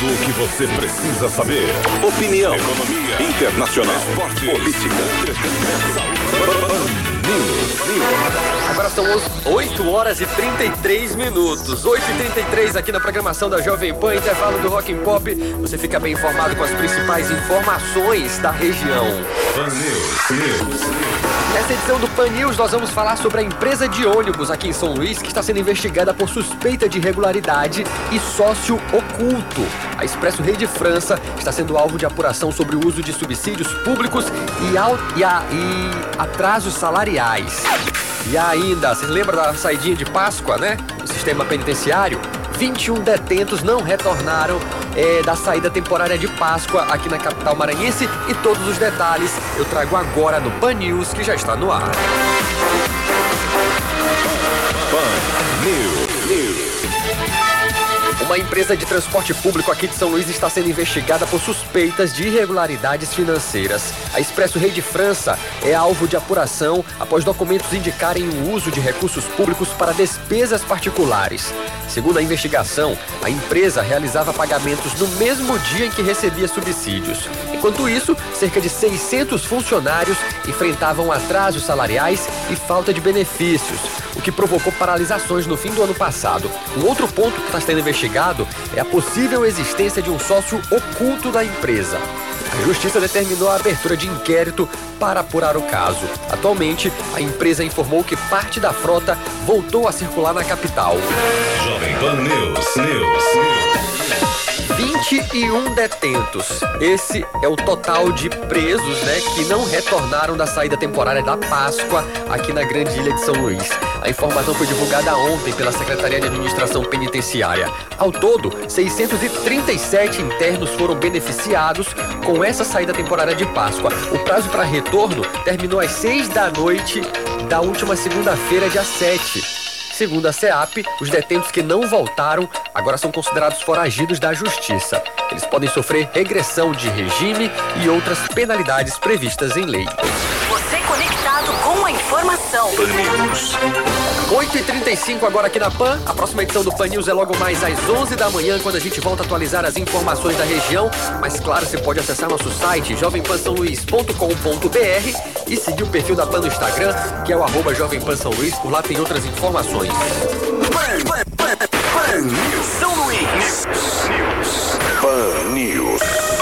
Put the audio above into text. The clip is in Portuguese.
Tudo o que você precisa saber. Opinião, economia, internacional, esporte, política, entretenimento, saúde. Agora são 8 horas e 33 minutos. 8h33 aqui na programação da Jovem Pan, intervalo do Rock and Pop. Você fica bem informado com as principais informações da região. Pan News. Nessa edição do Pan News, nós vamos falar sobre a empresa de ônibus aqui em São Luís, que está sendo investigada por suspeita de irregularidade e sócio oculto. A Expresso Rede França está sendo alvo de apuração sobre o uso de subsídios públicos e atrasos salariais. E ainda, vocês lembram da saidinha de Páscoa, né? No sistema penitenciário? 21 detentos não retornaram da saída temporária de Páscoa aqui na capital maranhense, e todos os detalhes eu trago agora no Pan News, que já está no ar. Pan News. Uma empresa de transporte público aqui de São Luís está sendo investigada por suspeitas de irregularidades financeiras. A Expresso Rede França é alvo de apuração após documentos indicarem o uso de recursos públicos para despesas particulares. Segundo a investigação, a empresa realizava pagamentos no mesmo dia em que recebia subsídios. Enquanto isso, cerca de 600 funcionários enfrentavam atrasos salariais e falta de benefícios, o que provocou paralisações no fim do ano passado. Um outro ponto que está sendo investigado é a possível existência de um sócio oculto da empresa. A Justiça determinou a abertura de inquérito para apurar o caso. Atualmente, a empresa informou que parte da frota voltou a circular na capital. Jovem Pan News. 21 detentos. Esse é o total de presos, que não retornaram da saída temporária da Páscoa aqui na Grande Ilha de São Luís. A informação foi divulgada ontem pela Secretaria de Administração Penitenciária. Ao todo, 637 internos foram beneficiados com essa saída temporária de Páscoa. O prazo para retorno terminou às 6 da noite da última segunda-feira, dia 7. Segundo a SEAP, os detentos que não voltaram agora são considerados foragidos da Justiça. Eles podem sofrer regressão de regime e outras penalidades previstas em lei. Você conectado com a informação. 8h35 agora aqui na Pan. A próxima edição do Pan News é logo mais às 11 da manhã, quando a gente volta a atualizar as informações da região. Mas claro, você pode acessar nosso site jovempansaoluís.com.br e seguir o perfil da Pan no Instagram, que é o @jovempansaoluís. Por lá tem outras informações. Pan News. São Luís. Pan News.